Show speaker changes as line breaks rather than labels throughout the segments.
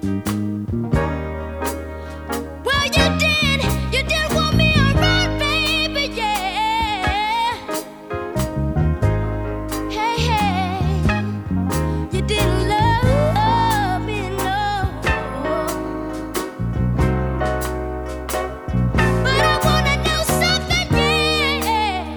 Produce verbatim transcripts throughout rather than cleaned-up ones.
Well, you did, you did want me around, baby, yeah. Hey, hey, you didn't love me, no. But I wanna know something, yeah.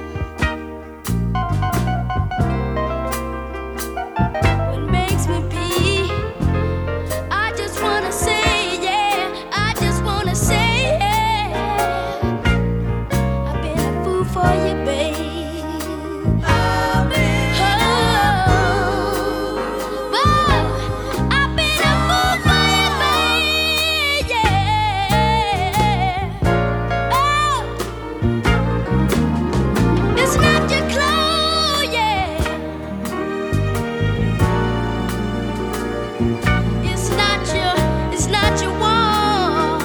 What makes me be? I just wanna say, yeah. I just wanna say, yeah. I've been a fool for you, babe. I've been oh, oh, I've been a fool for you, babe, yeah. Oh, it's not your clothes, yeah. It's not your, it's not your wall.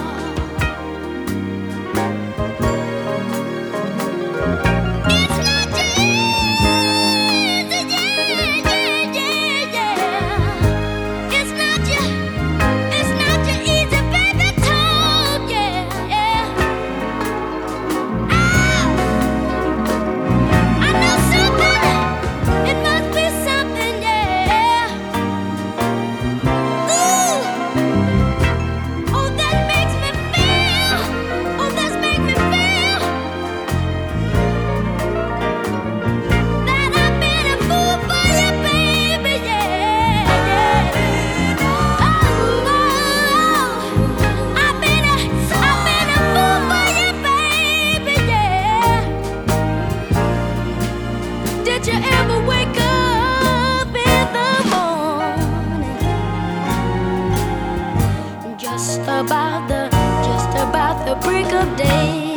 It's not your easy, yeah, yeah, yeah, yeah. It's not your, it's not your easy baby talk, yeah, yeah. Oh, I know something, it must be something, yeah. Ooh, oh, that makes me feel, oh, that makes me feel that I've been a fool for you, baby, yeah, yeah. Oh, oh, I've been a, I've been a fool for you, baby, yeah. Did you ever wake up in the morning just about the, just about the break of day?